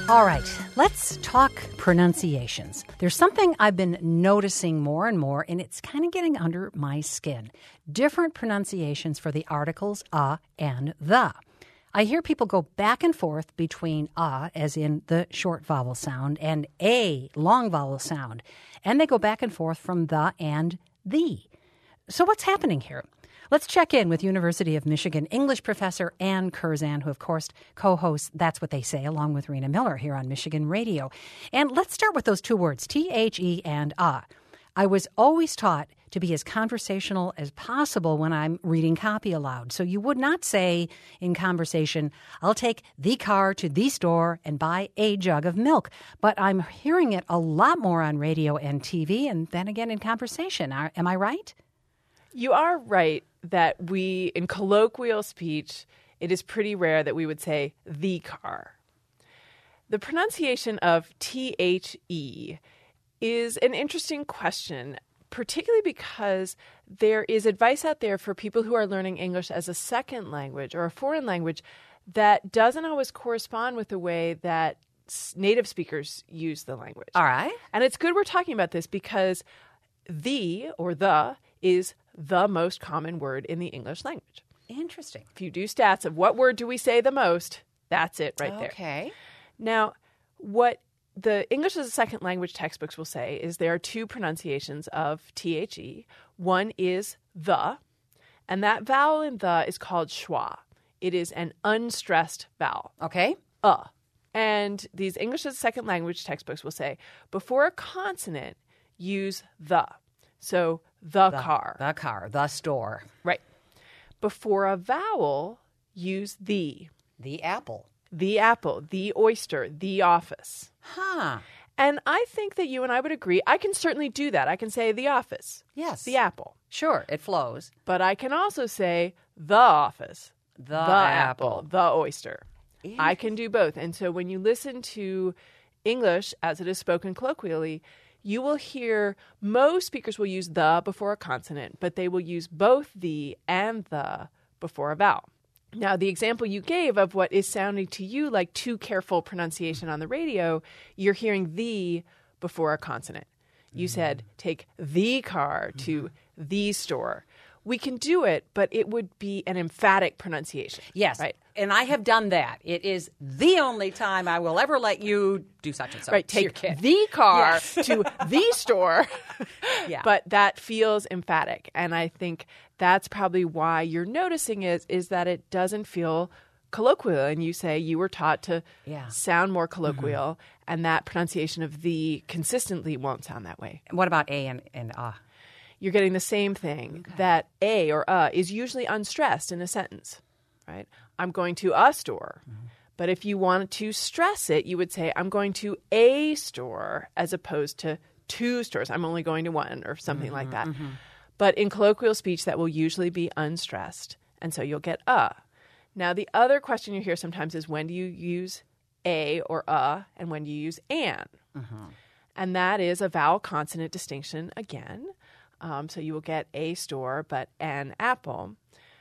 All right, let's talk pronunciations. There's something I've been noticing more and more, and it's kind of getting under my skin. Different pronunciations for the articles and the. I hear people go back and forth between as in the short vowel sound, and a long vowel sound. And they go back and forth from the and the. So what's happening here? Let's check in with University of Michigan English professor Ann Curzan, who, of course, co-hosts That's What They Say, along with Rena Miller here on Michigan Radio. And let's start with those two words, T-H-E and I was always taught to be as conversational as possible when I'm reading copy aloud. So you would not say in conversation, I'll take the car to the store and buy a jug of milk. But I'm hearing it a lot more on radio and TV, and then again in conversation. Am I right? You are right that in colloquial speech, it is pretty rare that we would say the car. The pronunciation of T-H-E is an interesting question, particularly because there is advice out there for people who are learning English as a second language or a foreign language that doesn't always correspond with the way that native speakers use the language. All right. And it's good we're talking about this because the or the is the most common word in the English language. Interesting. If you do stats of what word do we say the most, that's it right there. Okay. Now, what the English as a second language textbooks will say is there are two pronunciations of T-H-E. One is the, and that vowel in the is called schwa. It is an unstressed vowel. Okay. And these English as a second language textbooks will say before a consonant, use the. So the car. The car. The store. Right. Before a vowel, use the. The apple. The apple. The oyster. The office. Huh. And I think that you and I would agree. I can certainly do that. I can say the office. Yes. The apple. Sure, it flows. But I can also say the office. The apple. The oyster. I can do both. And so when you listen to English as it is spoken colloquially, you will hear most speakers will use the before a consonant, but they will use both the and the before a vowel. Now, the example you gave of what is sounding to you like too careful pronunciation on the radio, you're hearing the before a consonant. You said, take the car to the store. We can do it, but it would be an emphatic pronunciation. Yes. Right. And I have done that. It is the only time I will ever let you do such and such. Right. Take the car to the store. Yeah. But that feels emphatic. And I think that's probably why you're noticing is that it doesn't feel colloquial. And you say you were taught to sound more colloquial, and that pronunciation of the consistently won't sound that way. What about a and You're getting the same thing, that a or is usually unstressed in a sentence, right? I'm going to a store. But if you wanted to stress it, you would say, I'm going to a store as opposed to two stores. I'm only going to one or something like that. But in colloquial speech, that will usually be unstressed. And so you'll get a. Now, the other question you hear sometimes is when do you use a or and when do you use an? And that is a vowel consonant distinction again. So you will get a store, but an apple.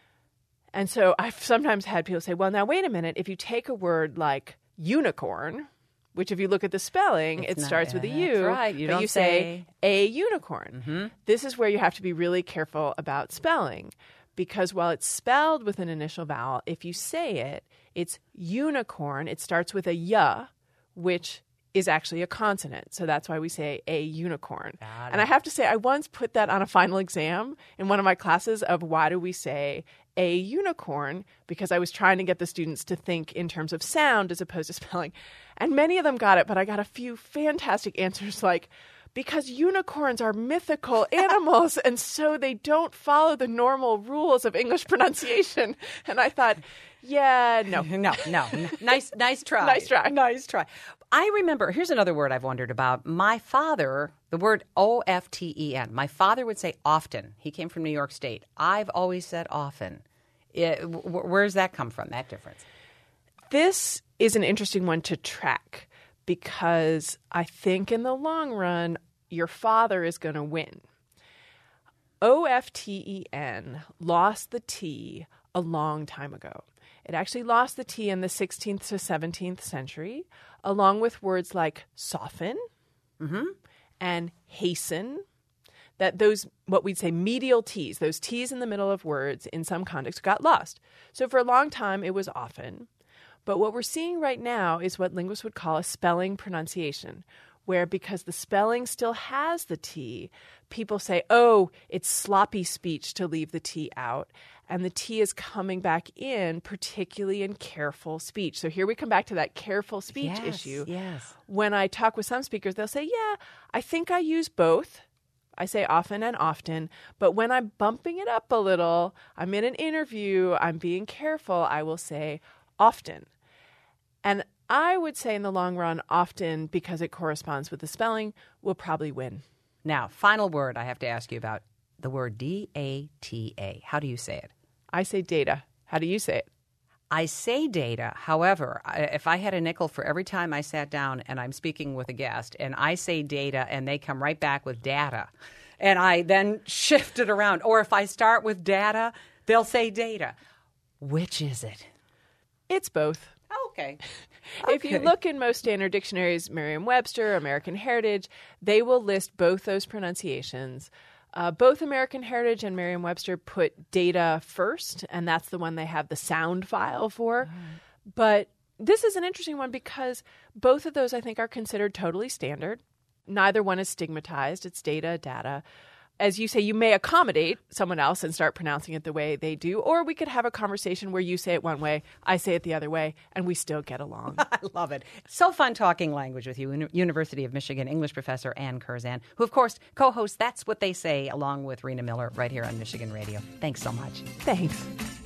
And so I've sometimes had people say, well, now wait a minute. If you take a word like unicorn, which if you look at the spelling, it starts with a U. That's right. You but don't you say a unicorn. This is where you have to be really careful about spelling. Because while it's spelled with an initial vowel, if you say it, it's unicorn. It starts with a y, which is actually a consonant. So that's why we say a unicorn. And I have to say, I once put that on a final exam in one of my classes of why do we say a unicorn, because I was trying to get the students to think in terms of sound as opposed to spelling. And many of them got it, but I got a few fantastic answers like, because unicorns are mythical animals, and so they don't follow the normal rules of English pronunciation. And I thought, yeah, no. No. Nice try. Nice try. I remember, here's another word I've wondered about. My father, the word O-F-T-E-N, my father would say often. He came from New York State. I've always said often. Where does that come from, that difference? This is an interesting one to track because I think in the long run, your father is going to win. O-F-T-E-N lost the T a long time ago. It actually lost the T in the 16th to 17th century, along with words like soften and hasten. That those, what we'd say medial T's, those T's in the middle of words in some contexts got lost. So for a long time, it was often. But what we're seeing right now is what linguists would call a spelling pronunciation, where because the spelling still has the T, people say, oh, it's sloppy speech to leave the T out. And the T is coming back in, particularly in careful speech. So here we come back to that careful speech issue. Yes. When I talk with some speakers, they'll say, yeah, I think I use both. I say often and often, but when I'm bumping it up a little, I'm in an interview, I'm being careful, I will say often. And I would say in the long run, often, because it corresponds with the spelling, will probably win. Now, final word I have to ask you about, the word D-A-T-A. How do you say it? I say data. How do you say it? I say data. However, if I had a nickel for every time I sat down and I'm speaking with a guest and I say data and they come right back with data and I then shift it around, or if I start with data, they'll say data. Which is it? It's both. Okay. If you look in most standard dictionaries, Merriam-Webster, American Heritage, they will list both those pronunciations. Both American Heritage and Merriam-Webster put data first, and that's the one they have the sound file for. But this is an interesting one because both of those, I think, are considered totally standard. Neither one is stigmatized. It's data. As you say, you may accommodate someone else and start pronouncing it the way they do, or we could have a conversation where you say it one way, I say it the other way, and we still get along. I love it. So fun talking language with you. University of Michigan English professor Ann Curzan, who, of course, co-hosts That's What They Say, along with Rena Miller right here on Michigan Radio. Thanks so much. Thanks.